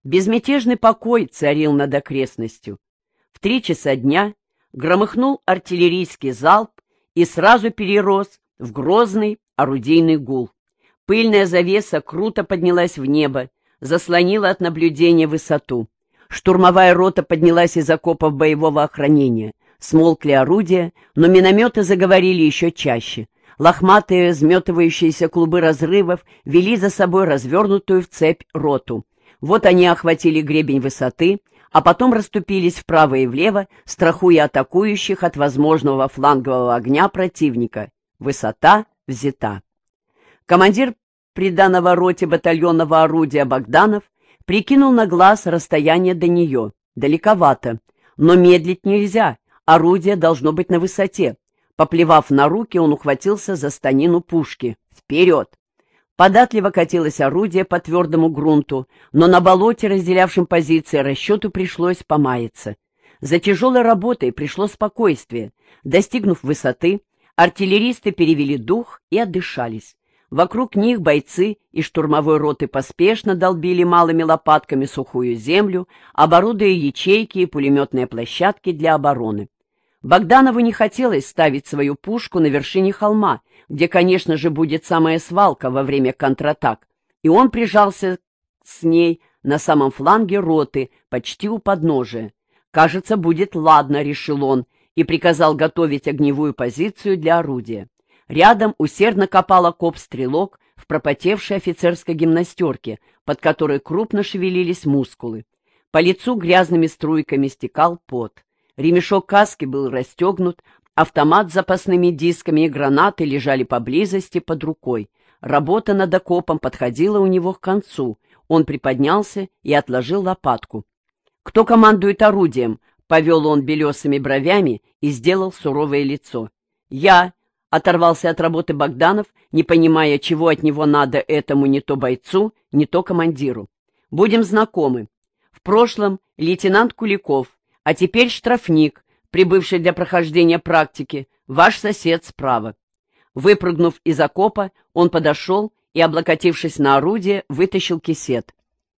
Безмятежный покой царил над окрестностью. В 3 часа дня громыхнул артиллерийский залп и сразу перерос в грозный орудийный гул. Пыльная завеса круто поднялась в небо, заслонила от наблюдения высоту. Штурмовая рота поднялась из окопов боевого охранения. Смолкли орудия, но минометы заговорили еще чаще. Лохматые, взметывающиеся клубы разрывов вели за собой развернутую в цепь роту. Вот они охватили гребень высоты, а потом расступились вправо и влево, страхуя атакующих от возможного флангового огня противника. Высота взята. Командир приданого роте батальонного орудия Богданов прикинул на глаз расстояние до нее. Далековато, но медлить нельзя, орудие должно быть на высоте. Поплевав на руки, он ухватился за станину пушки. Вперед! Податливо катилось орудие по твердому грунту, но на болоте, разделявшем позиции, расчету пришлось помаяться. За тяжелой работой пришло спокойствие. Достигнув высоты, артиллеристы перевели дух и отдышались. Вокруг них бойцы из штурмовой роты поспешно долбили малыми лопатками сухую землю, оборудуя ячейки и пулеметные площадки для обороны. Богданову не хотелось ставить свою пушку на вершине холма, где, конечно же, будет самая свалка во время контратак, и он прижался с ней на самом фланге роты, почти у подножия. «Кажется, будет ладно», — решил он, и приказал готовить огневую позицию для орудия. Рядом усердно копал окоп стрелок в пропотевшей офицерской гимнастерке, под которой крупно шевелились мускулы. По лицу грязными струйками стекал пот. Ремешок каски был расстегнут, автомат с запасными дисками и гранаты лежали поблизости под рукой. Работа над окопом подходила у него к концу. Он приподнялся и отложил лопатку. «Кто командует орудием?» — повел он белесыми бровями и сделал суровое лицо. «Я», — оторвался от работы Богданов, не понимая, чего от него надо этому не то бойцу, не то командиру. «Будем знакомы. В прошлом лейтенант Куликов, а теперь штрафник, прибывший для прохождения практики, ваш сосед справа». Выпрыгнув из окопа, он подошел и, облокотившись на орудие, вытащил кисет.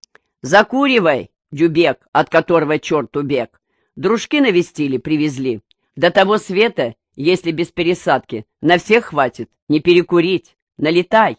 «Закуривай, дюбек, от которого черт убег. Дружки навестили, привезли. До того света, если без пересадки, на всех хватит, не перекурить. Налетай».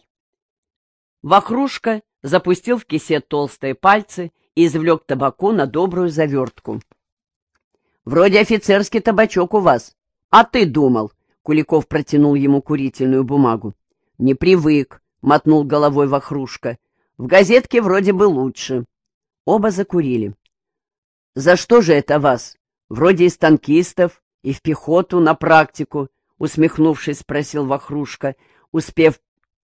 Вахрушка запустил в кисет толстые пальцы и извлек табаку на добрую завертку. «Вроде офицерский табачок у вас. А ты думал?» Куликов протянул ему курительную бумагу. «Не привык», — мотнул головой Вахрушка. «В газетке вроде бы лучше». Оба закурили. «За что же это вас? Вроде из танкистов и в пехоту на практику», — усмехнувшись, спросил Вахрушка, успев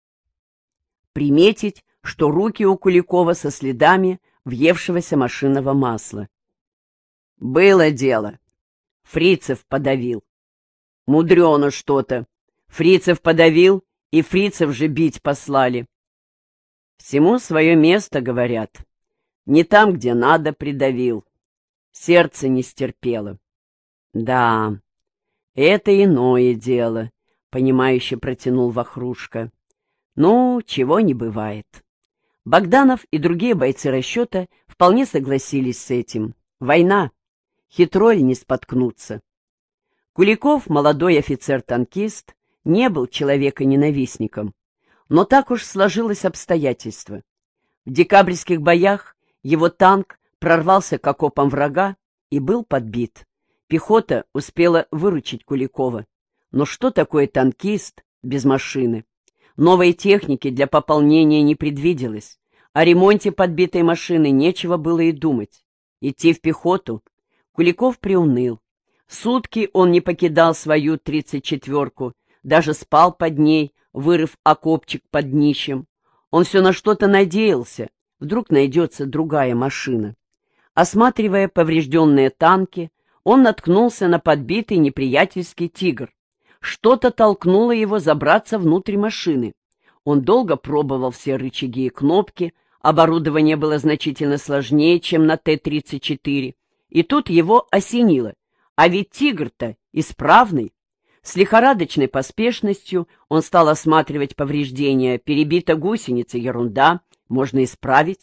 приметить, что руки у Куликова со следами въевшегося машинного масла. «Было дело. Фрицев подавил». «Мудрено что-то. Фрицев подавил, и фрицев же бить послали». «Всему свое место, говорят. Не там, где надо, придавил. Сердце не стерпело». «Да, это иное дело», — понимающе протянул Вахрушка. «Ну, чего не бывает». Богданов и другие бойцы расчета вполне согласились с этим. Война. Хитро ли не споткнуться? Куликов, молодой офицер-танкист, не был человека-ненавистником, но так уж сложилось обстоятельство. В декабрьских боях его танк прорвался к окопам врага и был подбит. Пехота успела выручить Куликова. Но что такое танкист без машины? Новой техники для пополнения не предвиделось. О ремонте подбитой машины нечего было и думать. Идти в пехоту? Куликов приуныл. Сутки он не покидал свою 34-ку, даже спал под ней, вырыв окопчик под днищем. Он все на что-то надеялся, вдруг найдется другая машина. Осматривая поврежденные танки, он наткнулся на подбитый неприятельский «Тигр». Что-то толкнуло его забраться внутрь машины. Он долго пробовал все рычаги и кнопки, оборудование было значительно сложнее, чем на Т-34, и тут его осенило. А ведь «Тигр»-то исправный. С лихорадочной поспешностью он стал осматривать повреждения. Перебита гусеница — ерунда, можно исправить.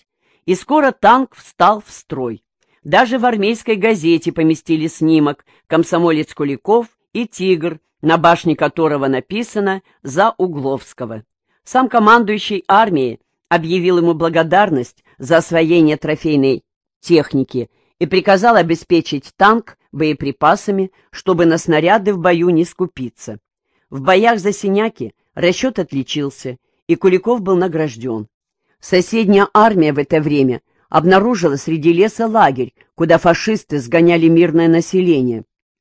И скоро танк встал в строй. Даже в армейской газете поместили снимок «Комсомолец Куликов и тигр», на башне которого написано «За Угловского». Сам командующий армией объявил ему благодарность за освоение трофейной техники и приказал обеспечить танк боеприпасами, чтобы на снаряды в бою не скупиться. В боях за Синяки расчет отличился, и Куликов был награжден. Соседняя армия в это время обнаружила среди леса лагерь, куда фашисты сгоняли мирное население.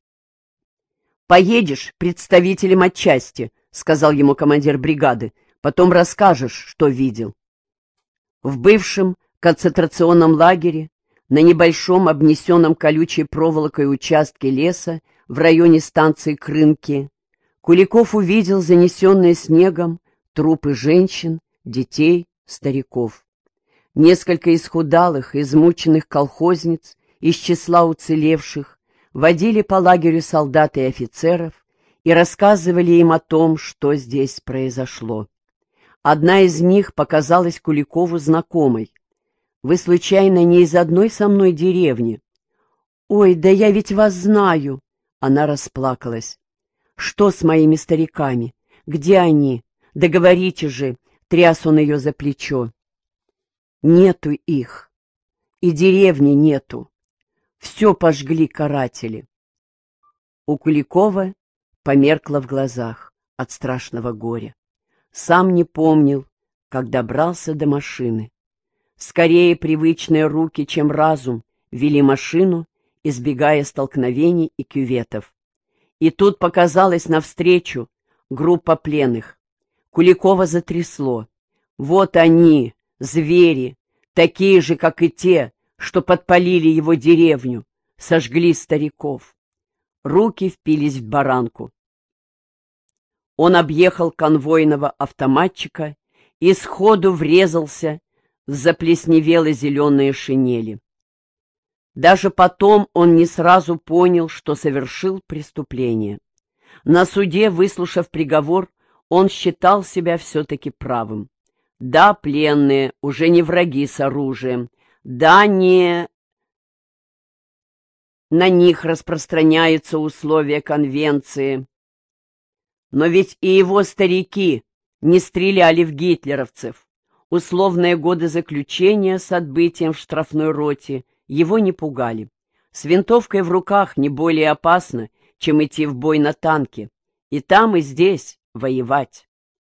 «Поедешь представителем отчасти», — сказал ему командир бригады, — «потом расскажешь, что видел». В бывшем концентрационном лагере, на небольшом обнесенном колючей проволокой участке леса в районе станции Крынки, Куликов увидел занесенные снегом трупы женщин, детей, стариков. Несколько исхудалых, измученных колхозниц из числа уцелевших водили по лагерю солдат и офицеров и рассказывали им о том, что здесь произошло. Одна из них показалась Куликову знакомой. «Вы, случайно, не из одной со мной деревни?» «Ой, да я ведь вас знаю!» Она расплакалась. «Что с моими стариками? Где они? Да говорите же!» — тряс он ее за плечо. «Нету их. И деревни нету. Все пожгли каратели». У Куликова померкло в глазах от страшного горя. Сам не помнил, как добрался до машины. Скорее привычные руки, чем разум, вели машину, избегая столкновений и кюветов. И тут показалась навстречу группа пленных. Куликова затрясло. Вот они, звери, такие же, как и те, что подпалили его деревню, сожгли стариков. Руки впились в баранку. Он объехал конвойного автоматчика и сходу врезался в заплесневелые зеленые шинели. Даже потом он не сразу понял, что совершил преступление. На суде, выслушав приговор, он считал себя все-таки правым. Да, пленные уже не враги с оружием, да, не на них распространяются условия конвенции. Но ведь и его старики не стреляли в гитлеровцев. Условные годы заключения с отбытием в штрафной роте его не пугали. С винтовкой в руках не более опасно, чем идти в бой на танке. И там, и здесь воевать.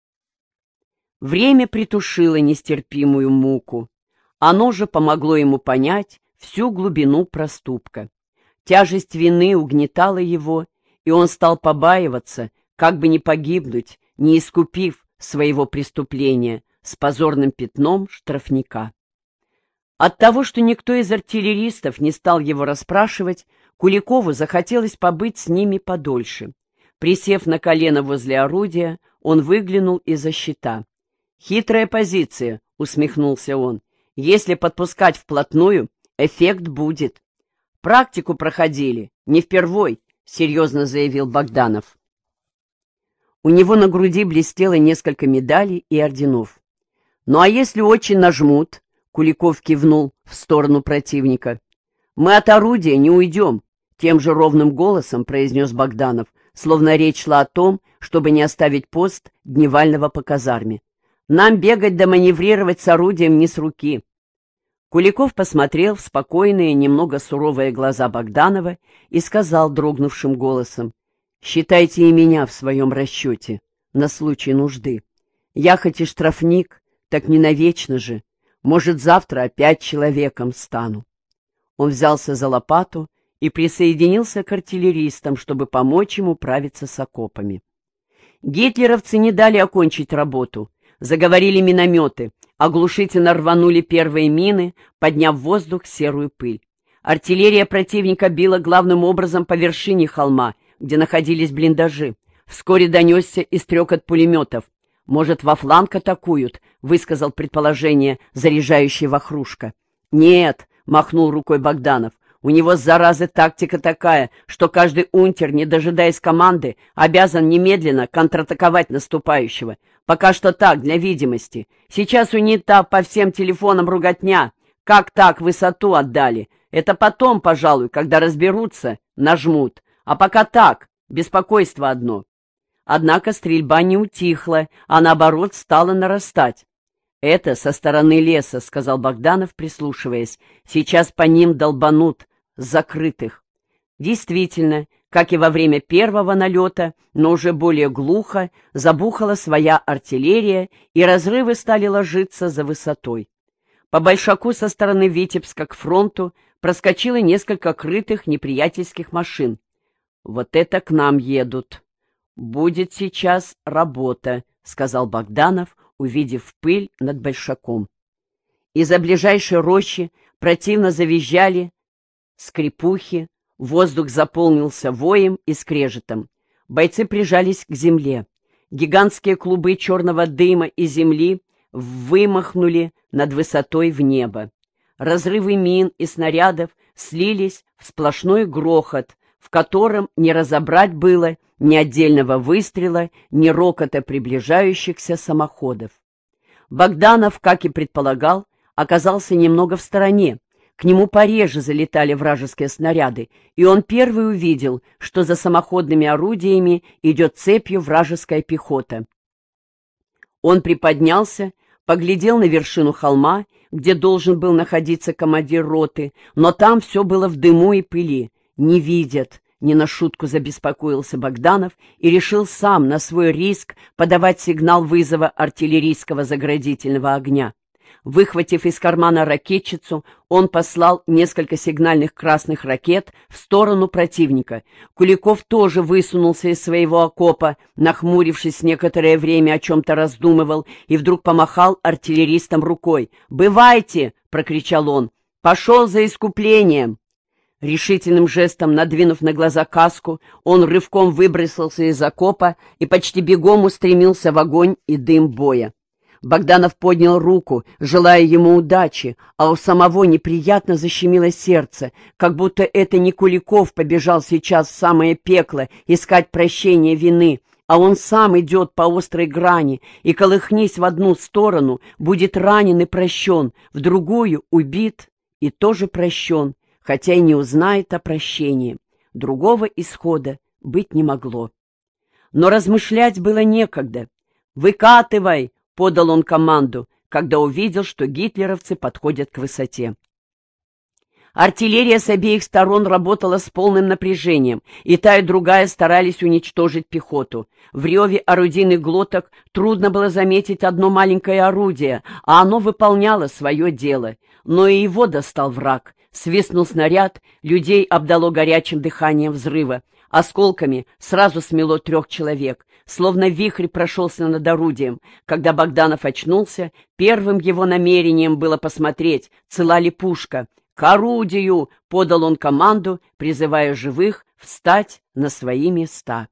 Время притушило нестерпимую муку. Оно же помогло ему понять всю глубину проступка. Тяжесть вины угнетала его, и он стал побаиваться, как бы не погибнуть, не искупив своего преступления с позорным пятном штрафника. От того, что никто из артиллеристов не стал его расспрашивать, Куликову захотелось побыть с ними подольше. Присев на колено возле орудия, он выглянул из-за щита. «Хитрая позиция», — усмехнулся он. «Если подпускать вплотную, эффект будет». «Практику проходили, не впервой», — серьезно заявил Богданов. У него на груди блестело несколько медалей и орденов. «Ну а если очень нажмут?» — Куликов кивнул в сторону противника. «Мы от орудия не уйдем», — тем же ровным голосом произнес Богданов, словно речь шла о том, чтобы не оставить пост дневального по казарме. «Нам бегать да маневрировать с орудием не с руки». Куликов посмотрел в спокойные, немного суровые глаза Богданова и сказал дрогнувшим голосом: «Считайте и меня в своем расчете, на случай нужды. Я хоть и штрафник, так не навечно же. Может, завтра опять человеком стану». Он взялся за лопату и присоединился к артиллеристам, чтобы помочь ему управиться с окопами. Гитлеровцы не дали окончить работу. Заговорили минометы, оглушительно рванули первые мины, подняв в воздух серую пыль. Артиллерия противника била главным образом по вершине холма, где находились блиндажи. Вскоре донесся и стрекот пулеметов. «Может, во фланг атакуют?» — высказал предположение заряжающий Вахрушка. «Нет», — махнул рукой Богданов, — «у него, заразы, тактика такая, что каждый унтер, не дожидаясь команды, обязан немедленно контратаковать наступающего. Пока что так, для видимости. Сейчас у НИТа по всем телефонам руготня. Как так высоту отдали? Это потом, пожалуй, когда разберутся, нажмут. А пока так, беспокойство одно». Однако стрельба не утихла, а наоборот стала нарастать. «Это со стороны леса», — сказал Богданов, прислушиваясь. «Сейчас по ним долбанут с закрытых». Действительно, как и во время первого налета, но уже более глухо, забухала своя артиллерия, и разрывы стали ложиться за высотой. По Большаку со стороны Витебска к фронту проскочило несколько крытых неприятельских машин. «Вот это к нам едут. Будет сейчас работа», — сказал Богданов, увидев пыль над Большаком. Из-за ближайшей рощи противно завизжали скрипухи, воздух заполнился воем и скрежетом. Бойцы прижались к земле. Гигантские клубы черного дыма и земли вымахнули над высотой в небо. Разрывы мин и снарядов слились в сплошной грохот, в котором не разобрать было ни отдельного выстрела, ни рокота приближающихся самоходов. Богданов, как и предполагал, оказался немного в стороне. К нему пореже залетали вражеские снаряды, и он первый увидел, что за самоходными орудиями идет цепью вражеская пехота. Он приподнялся, поглядел на вершину холма, где должен был находиться командир роты, но там все было в дыму и пыли. Не видят. Не на шутку забеспокоился Богданов и решил сам на свой риск подавать сигнал вызова артиллерийского заградительного огня. Выхватив из кармана ракетчицу, он послал несколько сигнальных красных ракет в сторону противника. Куликов тоже высунулся из своего окопа, нахмурившись некоторое время, о чем-то раздумывал, и вдруг помахал артиллеристам рукой. «Бывайте!» — прокричал он. «Пошел за искуплением!» Решительным жестом, надвинув на глаза каску, он рывком выбросился из окопа и почти бегом устремился в огонь и дым боя. Богданов поднял руку, желая ему удачи, а у самого неприятно защемило сердце, как будто это не Куликов побежал сейчас в самое пекло искать прощения вины, а он сам идет по острой грани, и, колыхнись в одну сторону, будет ранен и прощен, в другую — убит и тоже прощен, хотя и не узнает о прощении. Другого исхода быть не могло. Но размышлять было некогда. «Выкатывай!» — подал он команду, когда увидел, что гитлеровцы подходят к высоте. Артиллерия с обеих сторон работала с полным напряжением, и та, и другая старались уничтожить пехоту. В реве орудийных глоток трудно было заметить одно маленькое орудие, а оно выполняло свое дело. Но и его достал враг. Свистнул снаряд, людей обдало горячим дыханием взрыва. Осколками сразу смело 3 человек. Словно вихрь прошелся над орудием. Когда Богданов очнулся, первым его намерением было посмотреть, цела ли пушка. «К орудию!» — подал он команду, призывая живых встать на свои места.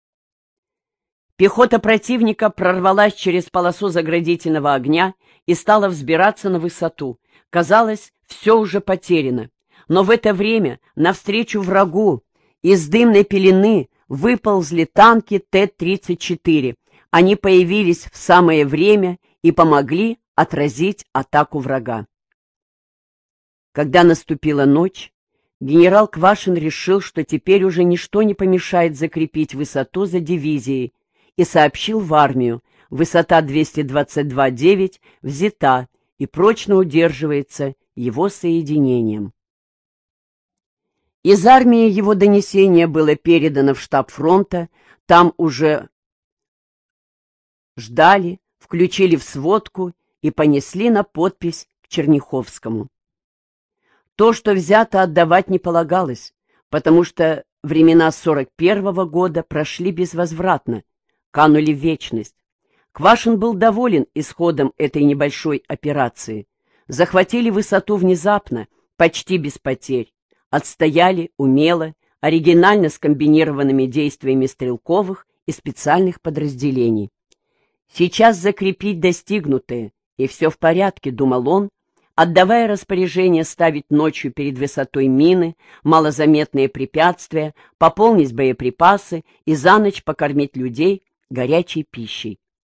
Пехота противника прорвалась через полосу заградительного огня и стала взбираться на высоту. Казалось, все уже потеряно. Но в это время навстречу врагу из дымной пелены выползли танки Т-34. Они появились в самое время и помогли отразить атаку врага. Когда наступила ночь, генерал Квашин решил, что теперь уже ничто не помешает закрепить высоту за дивизией, и сообщил в армию: высота 222,9 взята и прочно удерживается его соединением. Из армии его донесение было передано в штаб фронта, там уже ждали, включили в сводку и понесли на подпись к Черняховскому. То, что взято, отдавать не полагалось, потому что времена 41-го года прошли безвозвратно, канули в вечность. Квашин был доволен исходом этой небольшой операции. Захватили высоту внезапно, почти без потерь. Отстояли умело, оригинально скомбинированными действиями стрелковых и специальных подразделений. Сейчас закрепить достигнутое, и все в порядке, думал он, отдавая распоряжение ставить ночью перед высотой мины, малозаметные препятствия, пополнить боеприпасы и за ночь покормить людей горячей пищей.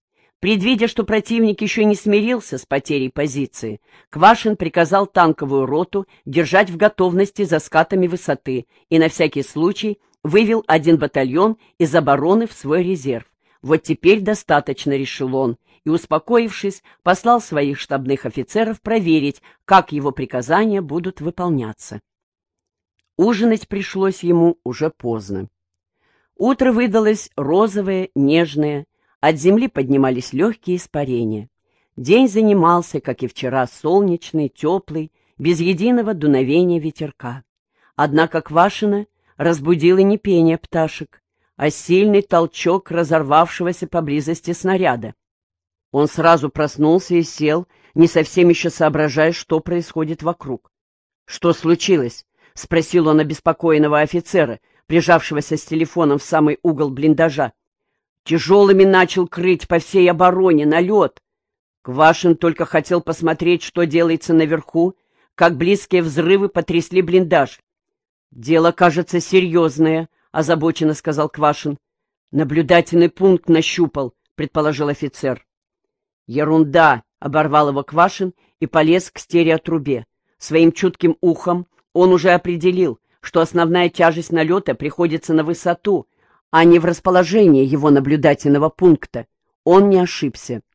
Предвидя, что противник еще не смирился с потерей позиции, Квашин приказал танковую роту держать в готовности за скатами высоты и на всякий случай вывел один батальон из обороны в свой резерв. Вот теперь достаточно, решил он, и, успокоившись, послал своих штабных офицеров проверить, как его приказания будут выполняться. Ужинать пришлось ему уже поздно. Утро выдалось розовое, нежное, от земли поднимались легкие испарения. День занимался, как и вчера, солнечный, теплый, без единого дуновения ветерка. Однако Квашина разбудило не пение пташек, а сильный толчок разорвавшегося поблизости снаряда. Он сразу проснулся и сел, не совсем еще соображая, что происходит вокруг. «Что случилось?» — спросил он обеспокоенного офицера, прижавшегося с телефоном в самый угол блиндажа. «Тяжелыми начал крыть по всей обороне налет». Квашин только хотел посмотреть, что делается наверху, как близкие взрывы потрясли блиндаж. «Дело, кажется, серьезное», — озабоченно сказал Квашин. «Наблюдательный пункт нащупал», — предположил офицер. «Ерунда», — оборвал его Квашин и полез к стереотрубе. Своим чутким ухом он уже определил, что основная тяжесть налета приходится на высоту, а не в расположении его наблюдательного пункта. Он не ошибся.